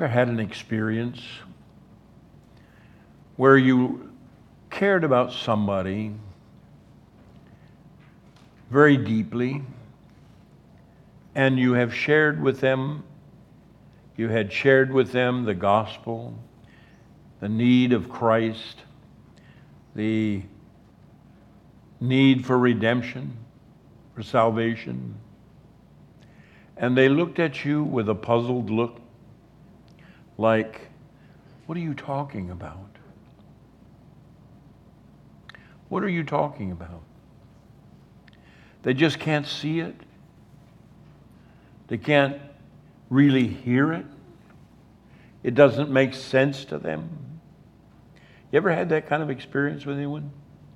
ever had an experience where you cared about somebody very deeply, and you have shared with them, you had shared with them the gospel, the need of Christ, the need for redemption, for salvation, and they looked at you with a puzzled look, like, what are you talking about? What are you talking about? They just can't see it. They can't really hear it. It doesn't make sense to them. You ever had that kind of experience with anyone?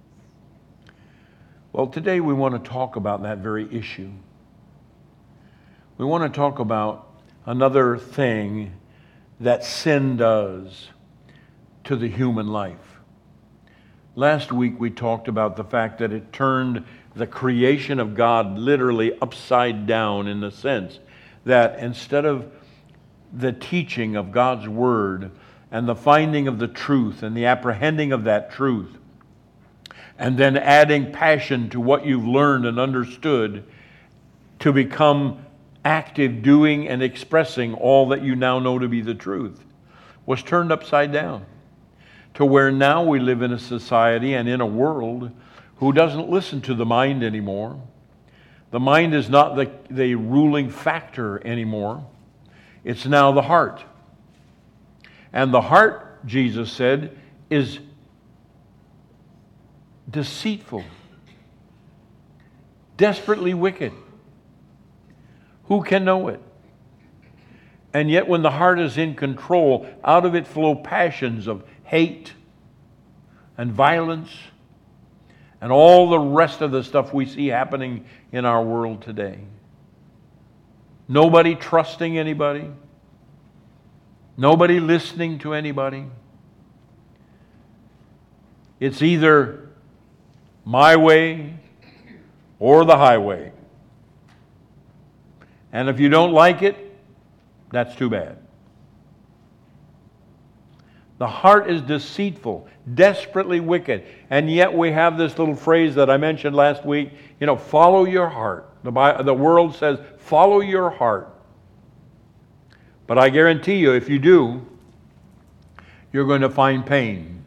Well, today we want to talk about that very issue. We want to talk about another thing that sin does to the human life. Last week we talked about the fact that it turned the creation of God literally upside down, in the sense that instead of the teaching of God's Word and the finding of the truth and the apprehending of that truth, and then adding passion to what you've learned and understood to become active doing and expressing all that you now know to be the truth, was turned upside down, to where now we live in a society and in a world who doesn't listen to the mind anymore. The mind is not the ruling factor anymore. It's now the heart. And the heart, Jesus said, is deceitful, desperately wicked. Who can know it? And yet when the heart is in control, out of it flow passions of hate and violence and all the rest of the stuff we see happening in our world today. Nobody trusting anybody. Nobody listening to anybody. It's either my way or the highway. And if you don't like it, that's too bad. The heart is deceitful, desperately wicked. And yet we have this little phrase that I mentioned last week, follow your heart. The world says, follow your heart. But I guarantee you, if you do, you're going to find pain,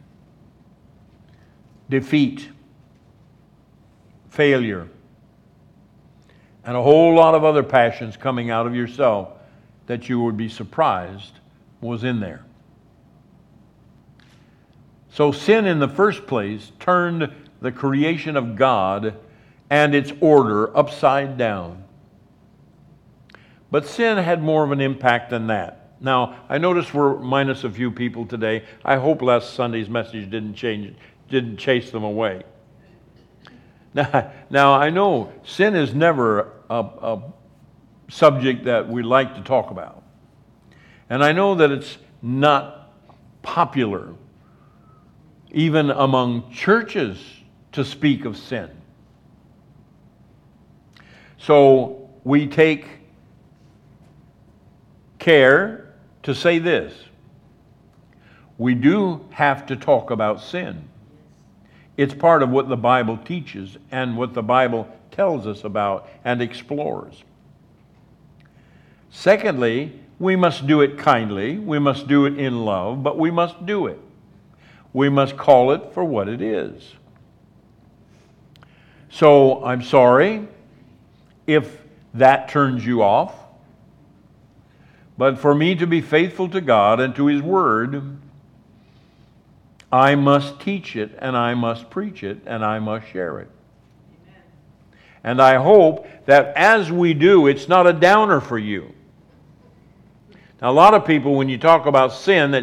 defeat, failure, and a whole lot of other passions coming out of yourself that you would be surprised was in there. So sin in the first place turned the creation of God and its order upside down. But sin had more of an impact than that. Now, I notice we're minus a few people today. I hope last Sunday's message didn't chase them away. Now, I know sin is never a subject that we like to talk about. And I know that it's not popular, even among churches, to speak of sin. So we take care to say this. We do have to talk about sin. It's part of what the Bible teaches and what the Bible tells us about and explores. Secondly, we must do it kindly. We must do it in love, but we must do it. We must call it for what it is. So I'm sorry if that turns you off, but for me to be faithful to God and to His Word, I must teach it, and I must preach it, and I must share it. Amen. And I hope that as we do, it's not a downer for you. Now, a lot of people, when you talk about sin,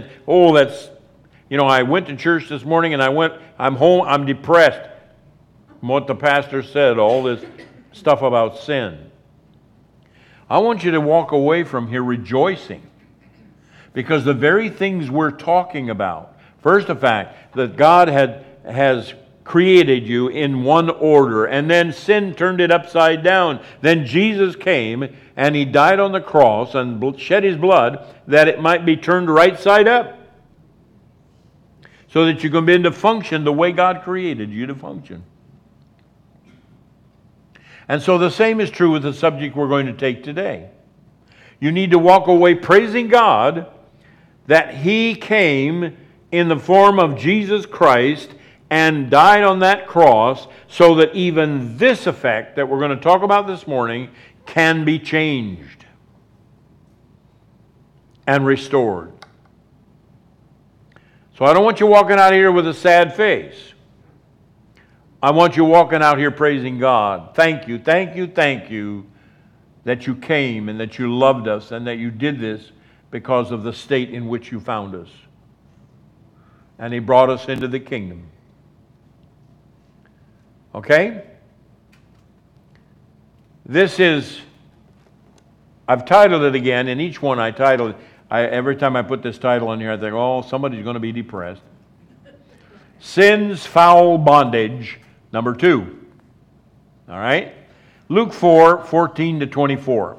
I went to church this morning and I'm home, I'm depressed. What the pastor said, all this stuff about sin. I want you to walk away from here rejoicing, because the very things we're talking about, first, the fact that God has created you in one order, and then sin turned it upside down. Then Jesus came and He died on the cross and shed His blood that it might be turned right side up, so that you can begin to function the way God created you to function. And so the same is true with the subject we're going to take today. You need to walk away praising God that He came in the form of Jesus Christ and died on that cross so that even this effect that we're going to talk about this morning can be changed and restored. So I don't want you walking out here with a sad face. I want you walking out here praising God. Thank you, thank you, thank you that you came and that you loved us and that you did this because of the state in which you found us. And He brought us into the kingdom. Okay? This is, I've titled it again, and each one I titled, every time I put this title on here, I think, oh, somebody's going to be depressed. Sin's Foul Bondage, number 2. All right? Luke 4:14-24.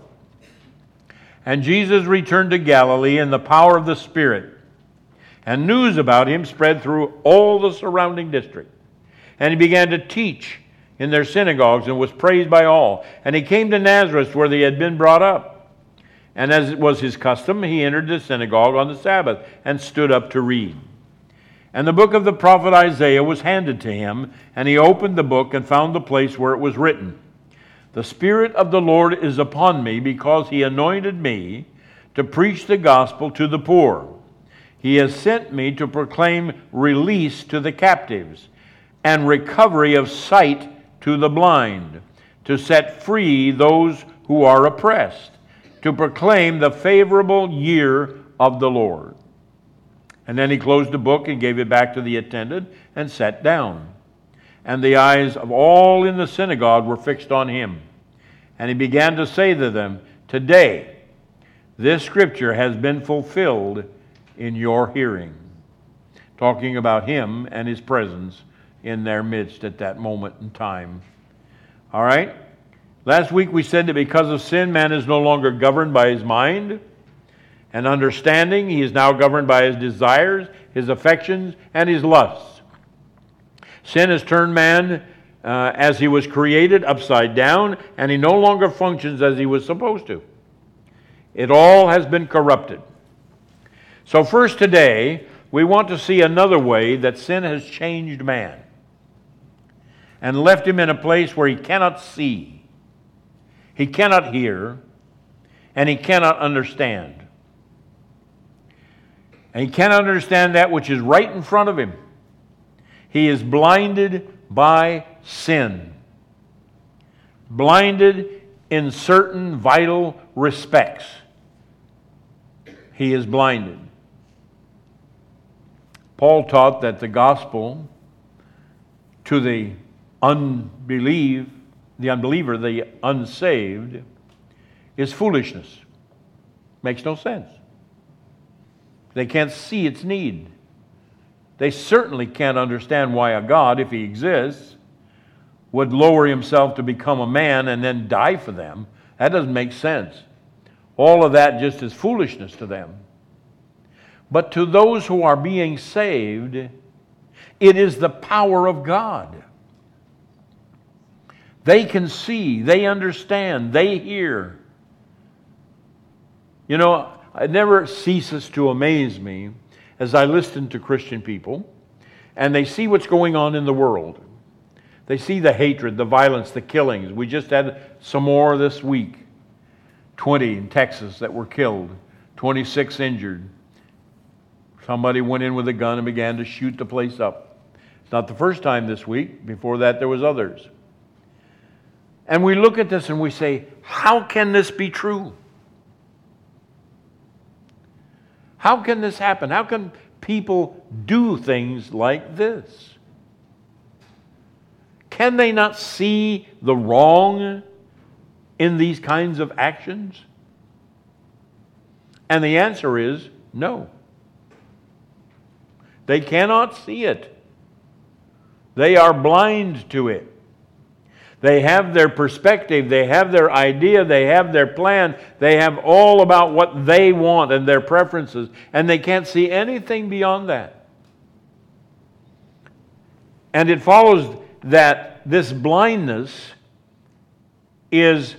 And Jesus returned to Galilee in the power of the Spirit, and news about Him spread through all the surrounding district. And He began to teach in their synagogues and was praised by all. And He came to Nazareth where they had been brought up. And as it was His custom, He entered the synagogue on the Sabbath and stood up to read. And the book of the prophet Isaiah was handed to Him, and He opened the book and found the place where it was written, "The Spirit of the Lord is upon me, because He anointed me to preach the gospel to the poor. He has sent me to proclaim release to the captives and recovery of sight to the blind, to set free those who are oppressed, to proclaim the favorable year of the Lord." And then He closed the book and gave it back to the attendant and sat down. And the eyes of all in the synagogue were fixed on Him. And He began to say to them, "Today this scripture has been fulfilled in your hearing." Talking about Him and His presence in their midst at that moment in time. All right? Last week we said that because of sin, man is no longer governed by his mind and understanding. He is now governed by his desires, his affections, and his lusts. Sin has turned man, as he was created, upside down, and he no longer functions as he was supposed to. It all has been corrupted. So first today, we want to see another way that sin has changed man and left him in a place where he cannot see, he cannot hear, and he cannot understand. And he cannot understand that which is right in front of him. He is blinded by sin. Blinded in certain vital respects. He is blinded. Paul taught that the gospel to the unbeliever, the unsaved, is foolishness. Makes no sense. They can't see its need. They certainly can't understand why a God, if He exists, would lower Himself to become a man and then die for them. That doesn't make sense. All of that just is foolishness to them. But to those who are being saved, it is the power of God. They can see, they understand, they hear. You know, it never ceases to amaze me as I listen to Christian people and they see what's going on in the world. They see the hatred, the violence, the killings. We just had some more this week. 20 in Texas that were killed, 26 injured. Somebody went in with a gun and began to shoot the place up. It's not the first time this week. Before that, there was others. And we look at this and we say, how can this be true? How can this happen? How can people do things like this? Can they not see the wrong in these kinds of actions? And the answer is no. They cannot see it. They are blind to it. They have their perspective, they have their idea, they have their plan, they have all about what they want and their preferences, and they can't see anything beyond that. And it follows that this blindness is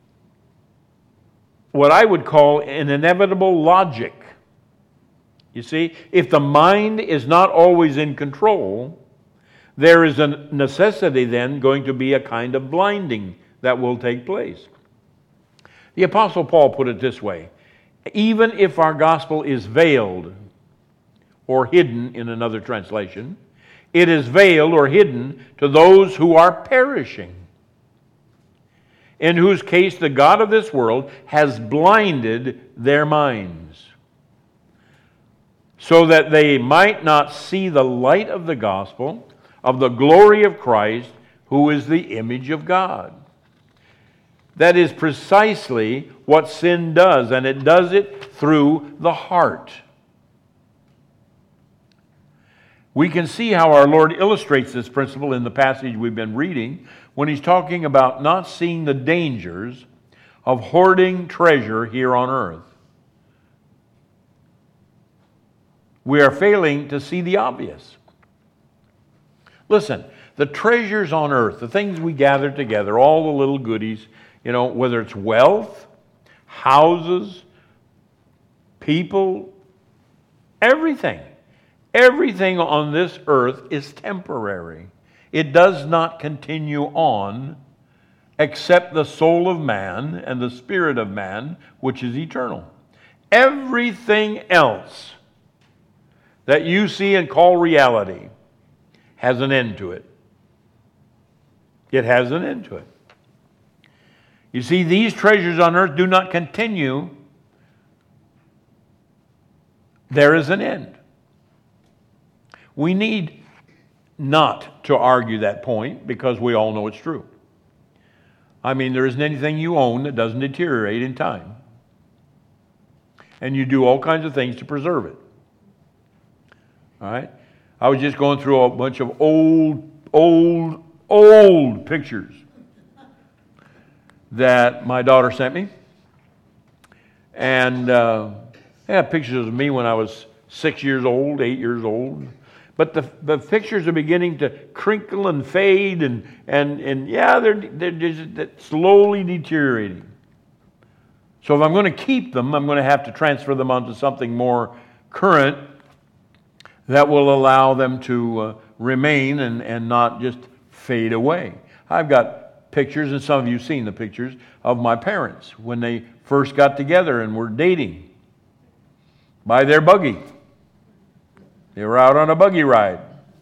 what I would call an inevitable logic. You see, if the mind is not always in control, there is a necessity then going to be a kind of blinding that will take place. The Apostle Paul put it this way: even if our gospel is veiled or hidden in another translation, it is veiled or hidden to those who are perishing, in whose case the God of this world has blinded their minds, so that they might not see the light of the gospel of the glory of Christ, who is the image of God. That is precisely what sin does, and it does it through the heart. We can see how our Lord illustrates this principle in the passage we've been reading when he's talking about not seeing the dangers of hoarding treasure here on earth. We are failing to see the obvious. Listen, the treasures on earth, the things we gather together, all the little goodies, whether it's wealth, houses, people, everything on this earth is temporary. It does not continue on except the soul of man and the spirit of man, which is eternal. Everything else that you see and call reality has an end to it. It has an end to it. You see, these treasures on earth do not continue. There is an end. We need not to argue that point because we all know it's true. I mean, there isn't anything you own that doesn't deteriorate in time. And you do all kinds of things to preserve it. All right? I was just going through a bunch of old pictures that my daughter sent me. And they have pictures of me when I was 6 years old, 8 years old. But the pictures are beginning to crinkle and fade, and they're just slowly deteriorating. So if I'm going to keep them, I'm going to have to transfer them onto something more current that will allow them to remain and not just fade away. I've got pictures, and some of you have seen the pictures, of my parents when they first got together and were dating by their buggy. They were out on a buggy ride.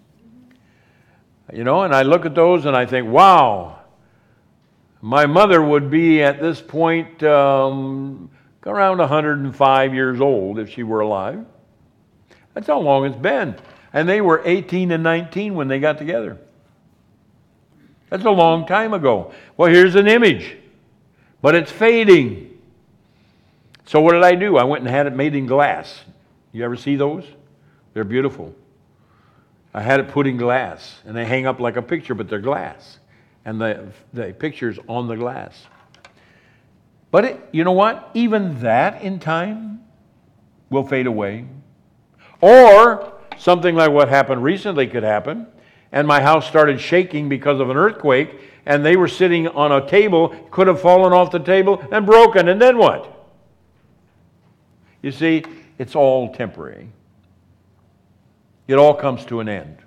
And I look at those and I think, wow, my mother would be at this point around 105 years old if she were alive. That's how long it's been. And they were 18 and 19 when they got together. That's a long time ago. Well, here's an image, but it's fading. So what did I do? I went and had it made in glass. You ever see those? They're beautiful. I had it put in glass, and they hang up like a picture, but they're glass. And the picture's on the glass. But you know what? Even that in time will fade away. Or something like what happened recently could happen, and my house started shaking because of an earthquake, and they were sitting on a table, could have fallen off the table and broken, and then what? You see, it's all temporary. It all comes to an end.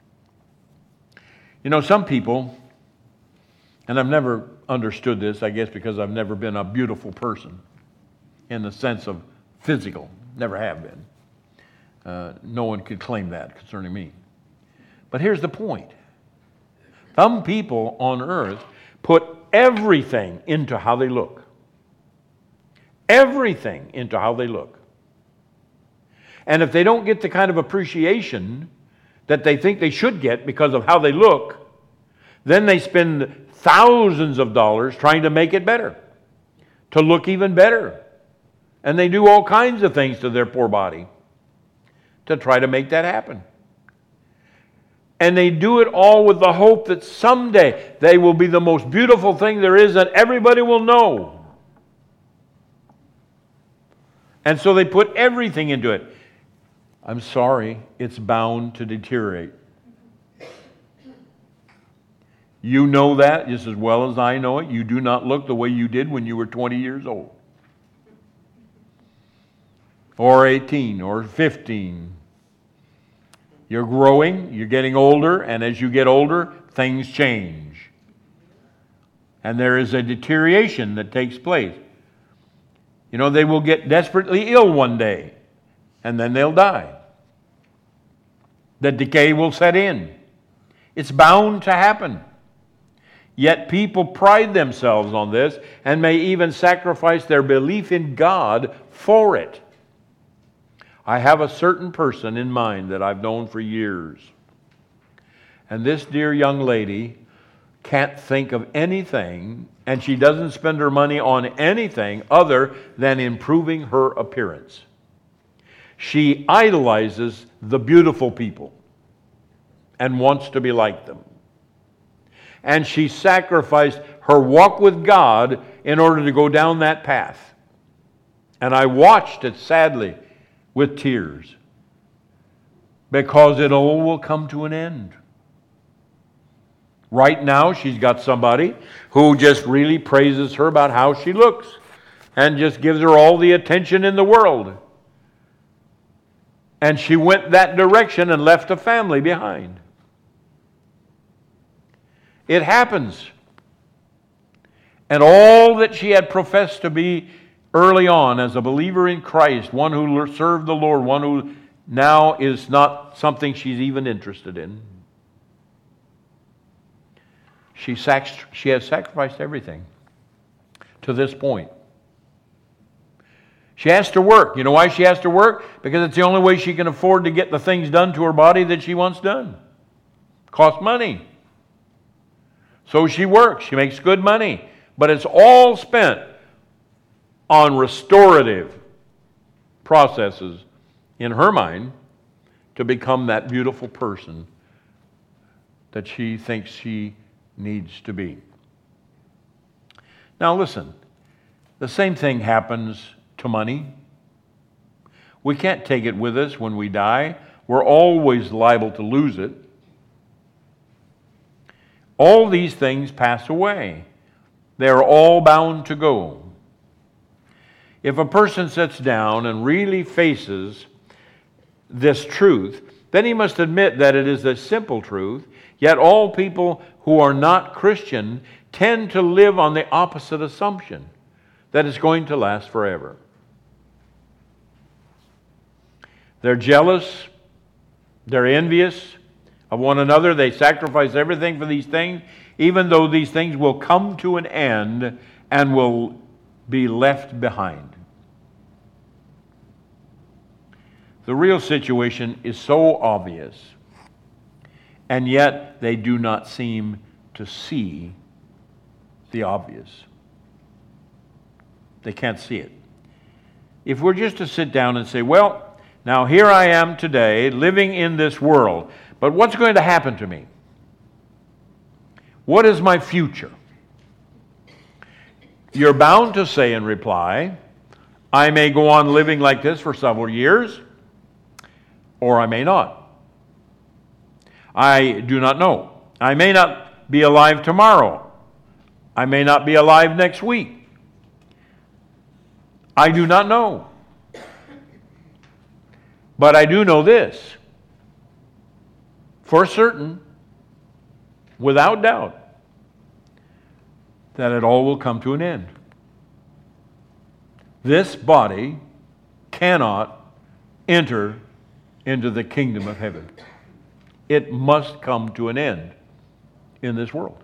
Some people, and I've never understood this, I guess because I've never been a beautiful person in the sense of physical, never have been. No one could claim that concerning me. But here's the point. Some people on earth put everything into how they look. Everything into how they look. And if they don't get the kind of appreciation that they think they should get because of how they look, then they spend thousands of dollars trying to make it better, to look even better. And they do all kinds of things to their poor body to try to make that happen. And they do it all with the hope that someday they will be the most beautiful thing there is and everybody will know. And so they put everything into it. I'm sorry, it's bound to deteriorate. You know that just as well as I know it. You do not look the way you did when you were 20 years old. Or 18, or 15. You're growing, you're getting older, and as you get older, things change. And there is a deterioration that takes place. You know, they will get desperately ill one day, and then they'll die. The decay will set in. It's bound to happen. Yet people pride themselves on this and may even sacrifice their belief in God for it. I have a certain person in mind that I've known for years. And this dear young lady can't think of anything, and she doesn't spend her money on anything other than improving her appearance. She idolizes the beautiful people and wants to be like them. And she sacrificed her walk with God in order to go down that path. And I watched it sadly with tears, because it all will come to an end. Right now, she's got somebody who just really praises her about how she looks and just gives her all the attention in the world. And she went that direction and left a family behind. It happens. And all that she had professed to be early on as a believer in Christ, one who served the Lord, one who now is not something she's even interested in. She has sacrificed everything to this point. She has to work. You know why she has to work? Because it's the only way she can afford to get the things done to her body that she wants done. Costs money. So she works. She makes good money. But it's all spent on restorative processes in her mind to become that beautiful person that she thinks she needs to be. Now listen, the same thing happens to money. We can't take it with us when we die. We're always liable to lose it. All these things pass away. They're all bound to go. If a person sits down and really faces this truth, then he must admit that it is a simple truth, yet all people who are not Christian tend to live on the opposite assumption, that it's going to last forever. They're jealous, they're envious of one another, they sacrifice everything for these things, even though these things will come to an end and will be left behind. The real situation is so obvious, and yet they do not seem to see the obvious. They can't see it. If we're just to sit down and say, well, now here I am today living in this world, but what's going to happen to me? What is my future? You're bound to say in reply, I may go on living like this for several years, or I may not. I do not know. I may not be alive tomorrow. I may not be alive next week. I do not know. But I do know this, for certain, without doubt, that it all will come to an end. This body cannot enter into the kingdom of heaven. It must come to an end in this world.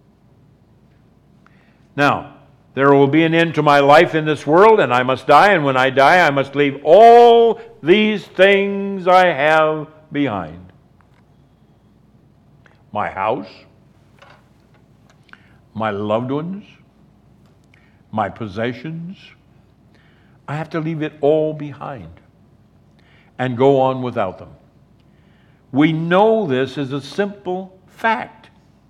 Now, there will be an end to my life in this world, and I must die, and when I die, I must leave all these things I have behind. My house, my loved ones, my possessions. I have to leave it all behind and go on without them. We know this is a simple fact.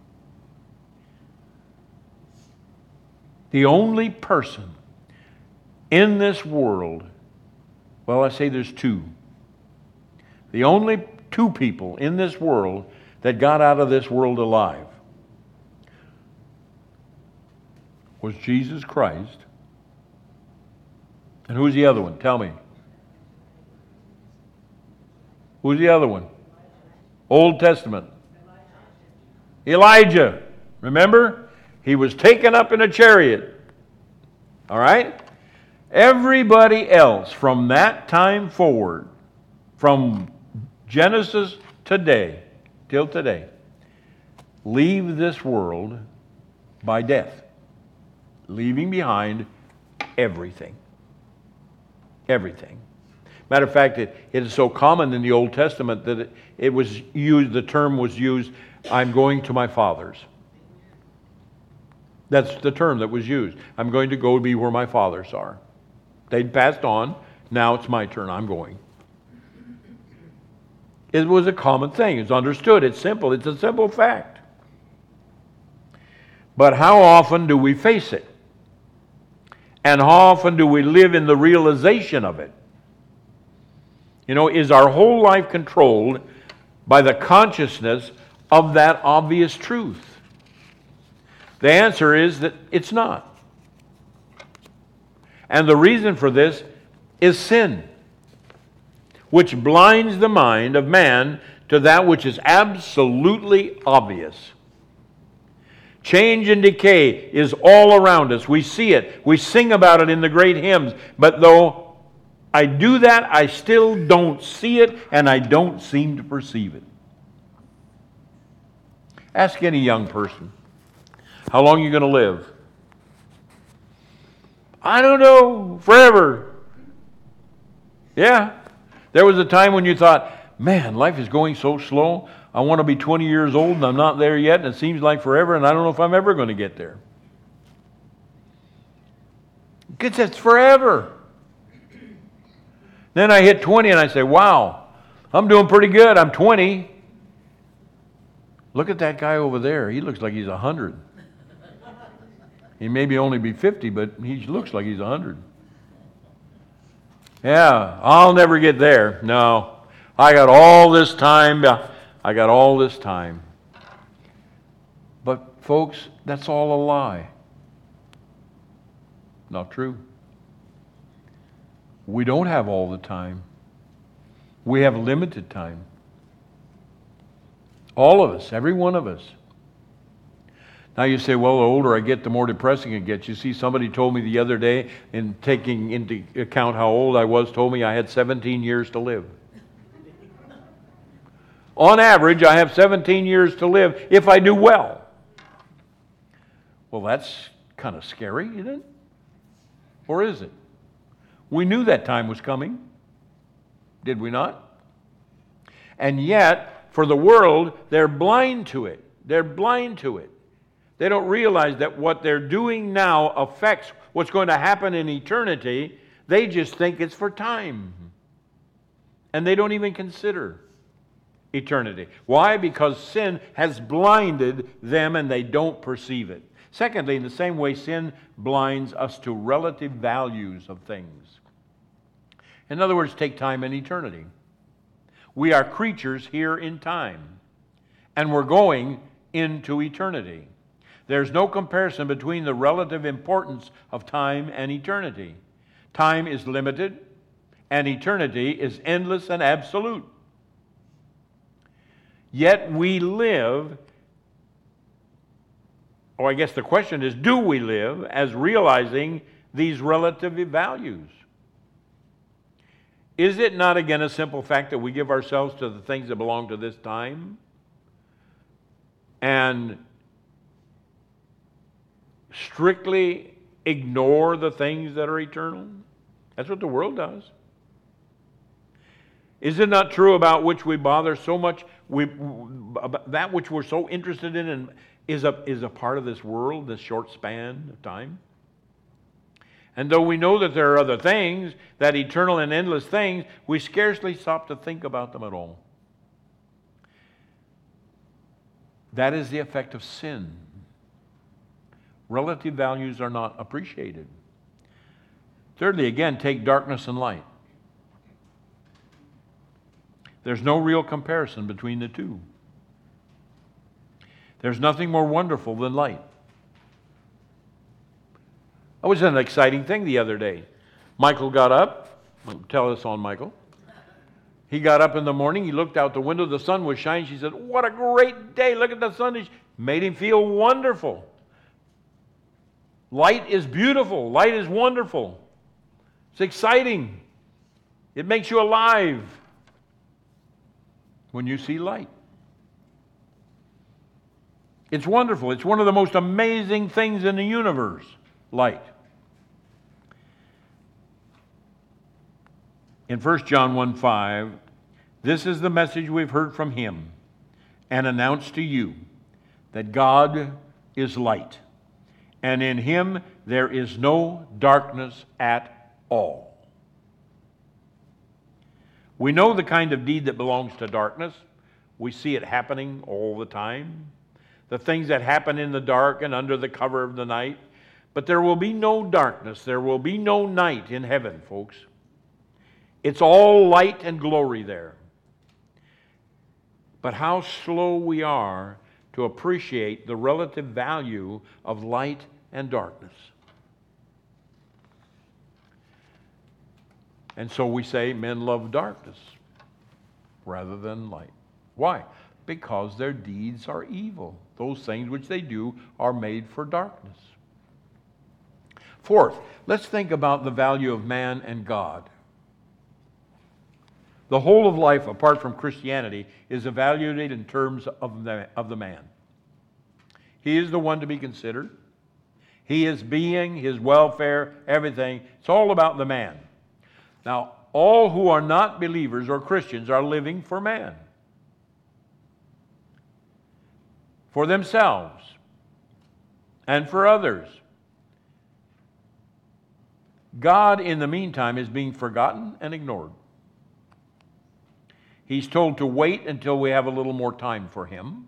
The only person in this world, well, I say there's two. The only two people in this world that got out of this world alive was Jesus Christ. And who's the other one? Tell me. Who's the other one? Old Testament. Elijah. Remember? He was taken up in a chariot. All right? Everybody else from that time forward, from Genesis today, till today, leave this world by death, leaving behind everything. Everything. Matter of fact, it is so common in the Old Testament that it was used, the term was used, I'm going to my fathers. That's the term that was used. I'm going to go be where my fathers are. They'd passed on. Now it's my turn. I'm going. It was a common thing. It's understood. It's simple. It's a simple fact. But how often do we face it? And how often do we live in the realization of it? You know, is our whole life controlled by the consciousness of that obvious truth? The answer is that it's not. And the reason for this is sin, which blinds the mind of man to that which is absolutely obvious. Change and decay is all around us. We see it. We sing about it in the great hymns. But though I do that, I still don't see it, and I don't seem to perceive it. Ask any young person, how long are you going to live? I don't know, forever. Yeah. There was a time when you thought, man, life is going so slow. I want to be 20 years old and I'm not there yet, and it seems like forever, and I don't know if I'm ever going to get there. Because it's forever. Then I hit 20 and I say, wow, I'm doing pretty good. I'm 20. Look at that guy over there. He looks like he's 100. He may only be 50, but he looks like he's 100. Yeah, I'll never get there. No, I got all this time. I got all this time. But folks, that's all a lie. Not true. We don't have all the time. We have limited time. All of us, every one of us. Now you say, well, the older I get, the more depressing it gets. You see, somebody told me the other day, in taking into account how old I was, told me I had 17 years to live. On average, I have 17 years to live if I do well. Well, that's kind of scary, isn't it? Or is it? We knew that time was coming. Did we not? And yet, for the world, they're blind to it. They're blind to it. They don't realize that what they're doing now affects what's going to happen in eternity. They just think it's for time. And they don't even consider eternity. Why? Because sin has blinded them and they don't perceive it. Secondly, in the same way, sin blinds us to relative values of things. In other words, take time and eternity. We are creatures here in time, and we're going into eternity. There's no comparison between the relative importance of time and eternity. Time is limited, and eternity is endless and absolute. Yet we live, or I guess the question is, do we live as realizing these relative values? Is it not again a simple fact that we give ourselves to the things that belong to this time and strictly ignore the things that are eternal? That's what the world does. Is it not true about which we bother so much? That which we're so interested in and is a part of this world, this short span of time? And though we know that there are other things, that eternal and endless things, we scarcely stop to think about them at all. That is the effect of sin. Relative values are not appreciated. Thirdly, again, take darkness and light. There's no real comparison between the two. There's nothing more wonderful than light. That was an exciting thing the other day. Michael got up. Tell us on Michael. He got up in the morning. He looked out the window. The sun was shining. She said, "What a great day. Look at the sun." It made him feel wonderful. Light is beautiful. Light is wonderful. It's exciting. It makes you alive when you see light. It's wonderful. It's one of the most amazing things in the universe, light. In 1 John 1:5, this is the message we've heard from him and announced to you, that God is light, and in him there is no darkness at all. We know the kind of deed that belongs to darkness. We see it happening all the time. The things that happen in the dark and under the cover of the night. But there will be no darkness. There will be no night in heaven, folks. It's all light and glory there. But how slow we are to appreciate the relative value of light and darkness. And so we say men love darkness rather than light. Why? Because their deeds are evil. Those things which they do are made for darkness. Fourth, let's think about the value of man and God. The whole of life, apart from Christianity, is evaluated in terms of the man. He is the one to be considered. He is being, his welfare, everything. It's all about the man. Now, all who are not believers or Christians are living for man, for themselves, and for others. God, in the meantime, is being forgotten and ignored. He's told to wait until we have a little more time for him.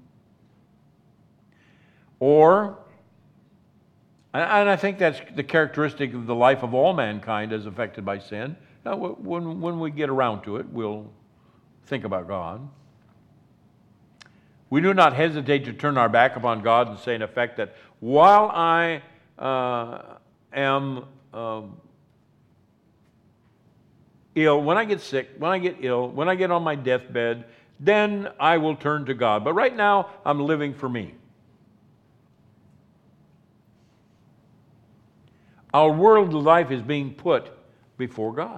Or, and I think that's the characteristic of the life of all mankind as affected by sin. Now, when we get around to it, we'll think about God. We do not hesitate to turn our back upon God and say, in effect, that while I am ill, when I get sick, when I get ill, when I get on my deathbed, then I will turn to God. But right now, I'm living for me. Our worldly life is being put before God.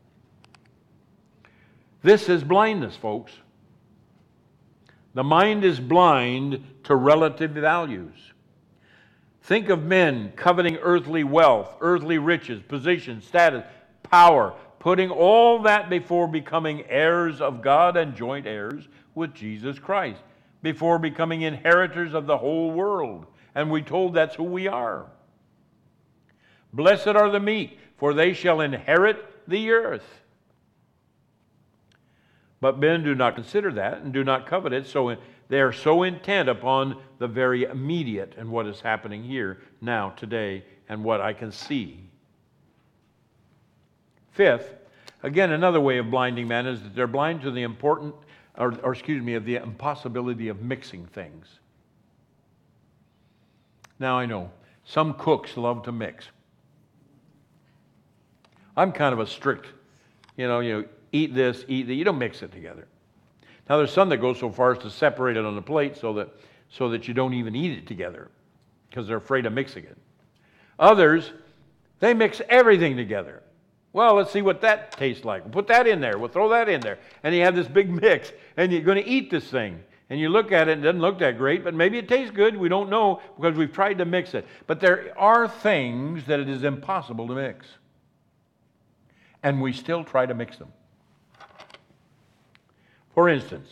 This is blindness, folks. The mind is blind to relative values. Think of men coveting earthly wealth, earthly riches, position, status, power, putting all that before becoming heirs of God and joint heirs with Jesus Christ, before becoming inheritors of the whole world. And we're told that's who we are. Blessed are the meek, for they shall inherit the earth. But men do not consider that and do not covet it, so they are so intent upon the very immediate and what is happening here, now, today, and what I can see. Fifth, again, another way of blinding men is that they're blind to the of the impossibility of mixing things. Now I know, some cooks love to mix. I'm kind of a strict, eat this, eat that. You don't mix it together. Now there's some that go so far as to separate it on the plate so that you don't even eat it together because they're afraid of mixing it. Others, they mix everything together. Well, let's see what that tastes like. We'll put that in there. We'll throw that in there. And you have this big mix, and you're going to eat this thing. And you look at it, and it doesn't look that great, but maybe it tastes good. We don't know because we've tried to mix it. But there are things that it is impossible to mix. And we still try to mix them. For instance,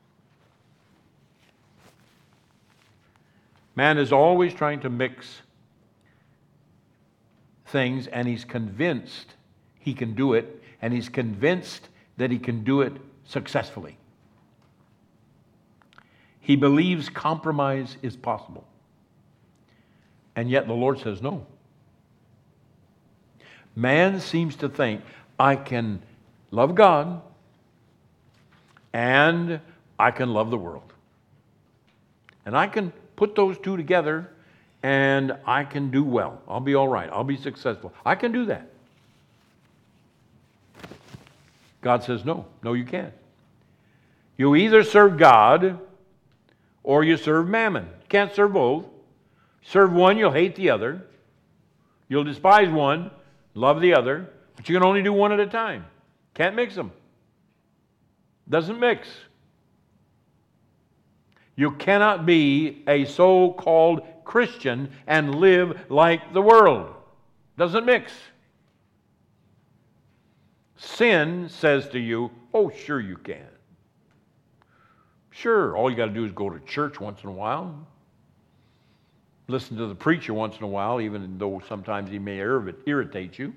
man is always trying to mix things, and he's convinced he can do it, and he's convinced that he can do it successfully. He believes compromise is possible. And yet the Lord says no. Man seems to think, I can love God and I can love the world. And I can put those two together and I can do well. I'll be all right. I'll be successful. I can do that. God says, no, you can't. You either serve God or you serve mammon. You can't serve both. Serve one, you'll hate the other. You'll despise one, love the other. But you can only do one at a time. Can't mix them. Doesn't mix. You cannot be a so-called Christian and live like the world. Doesn't mix. Sin says to you, oh, sure you can. Sure, all you got to do is go to church once in a while. Listen to the preacher once in a while, even though sometimes he may irritate you.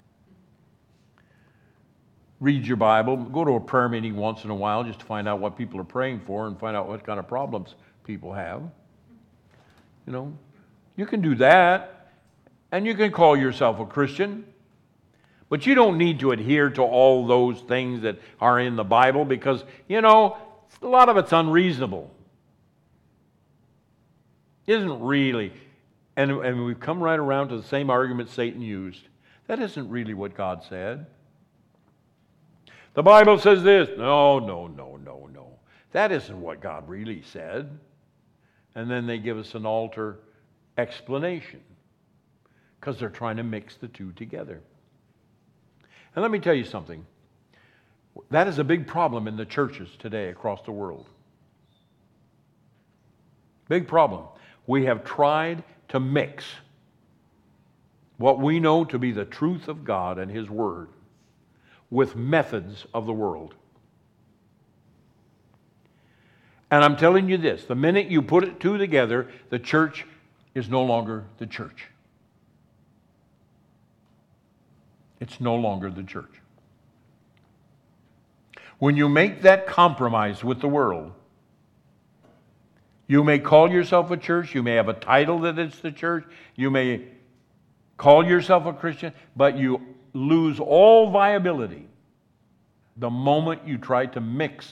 Read your Bible. Go to a prayer meeting once in a while just to find out what people are praying for and find out what kind of problems people have. You know, you can do that, and you can call yourself a Christian, but you don't need to adhere to all those things that are in the Bible because, you know, a lot of it's unreasonable. Isn't really. And we've come right around to the same argument Satan used. That isn't really what God said. The Bible says this. No. That isn't what God really said. And then they give us an alter explanation because they're trying to mix the two together. And let me tell you something. That is a big problem in the churches today across the world. Big problem. We have tried to mix what we know to be the truth of God and His Word with methods of the world. And I'm telling you this, the minute you put it two together, the church is no longer the church. It's no longer the church. When you make that compromise with the world, you may call yourself a church, you may have a title that it's the church, you may call yourself a Christian, but you lose all viability the moment you try to mix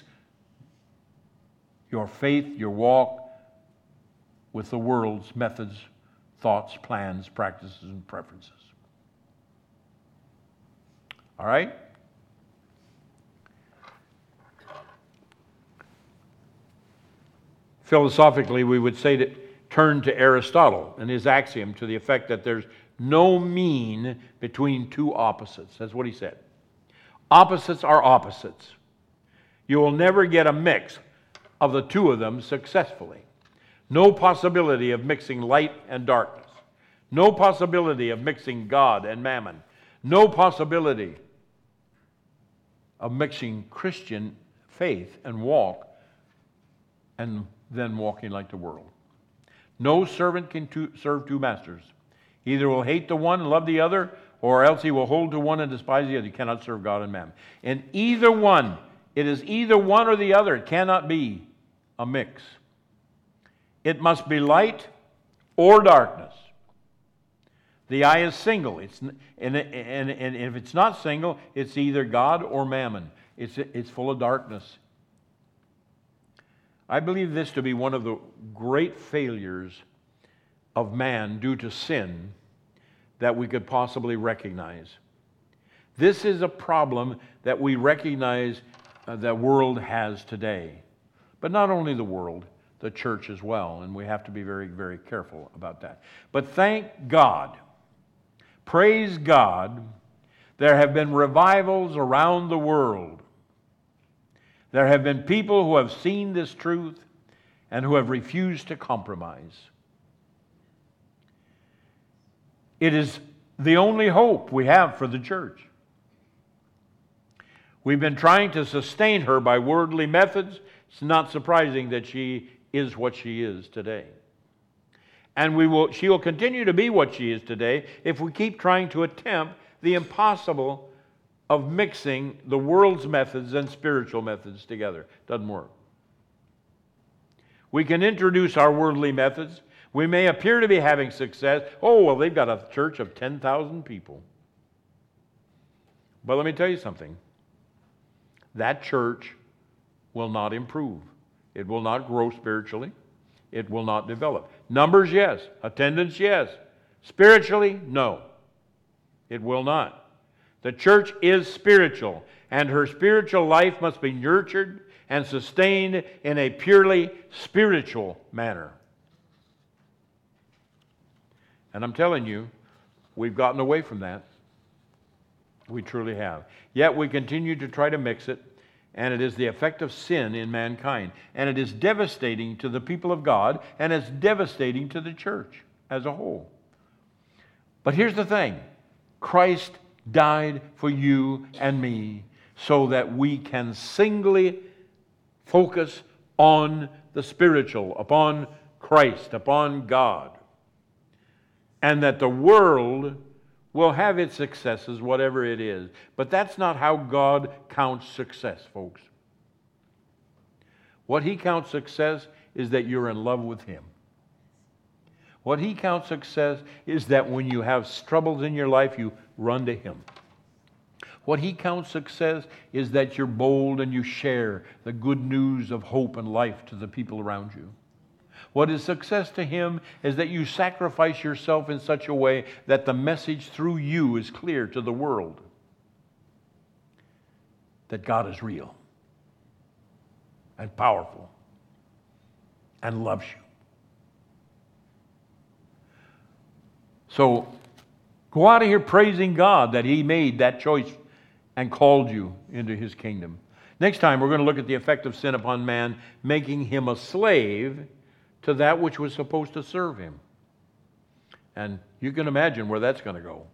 your faith, your walk, with the world's methods, thoughts, plans, practices, and preferences. All right? Philosophically, we would say that turn to Aristotle and his axiom to the effect that there's no mean between two opposites. That's what he said. Opposites are opposites. You will never get a mix of the two of them successfully. No possibility of mixing light and darkness. No possibility of mixing God and mammon. No possibility of mixing Christian faith and walk and then walking like the world. No servant can serve two masters. Either will hate the one and love the other, or else he will hold to one and despise the other. You cannot serve God and mammon. And either one, it is either one or the other. It cannot be a mix. It must be light or darkness. The eye is single. And if it's not single, it's either God or mammon. It's full of darkness. I believe this to be one of the great failures of man due to sin that we could possibly recognize. This is a problem that we recognize the world has today. But not only the world, the church as well, and we have to be very, very careful about that. But thank God, praise God, there have been revivals around the world. There have been people who have seen this truth and who have refused to compromise. It is the only hope we have for the church. We've been trying to sustain her by worldly methods. It's not surprising that she is what she is today. And she will continue to be what she is today if we keep trying to attempt the impossible of mixing the world's methods and spiritual methods together. Doesn't work. We can introduce our worldly methods. We may appear to be having success. Oh, well, they've got a church of 10,000 people. But let me tell you something. That church will not improve. It will not grow spiritually. It will not develop. Numbers, yes. Attendance, yes. Spiritually, no. It will not. The church is spiritual, and her spiritual life must be nurtured and sustained in a purely spiritual manner. And I'm telling you, we've gotten away from that. We truly have. Yet we continue to try to mix it, and it is the effect of sin in mankind. And it is devastating to the people of God, and it's devastating to the church as a whole. But here's the thing. Christ died for you and me so that we can singly focus on the spiritual, upon Christ, upon God. And that the world will have its successes, whatever it is. But that's not how God counts success, folks. What He counts success is that you're in love with Him. What He counts success is that when you have troubles in your life, you run to Him. What He counts success is that you're bold and you share the good news of hope and life to the people around you. What is success to Him is that you sacrifice yourself in such a way that the message through you is clear to the world. That God is real and powerful and loves you. So go out of here praising God that He made that choice and called you into His kingdom. Next time we're going to look at the effect of sin upon man, making him a slave to that which was supposed to serve him. And you can imagine where that's going to go.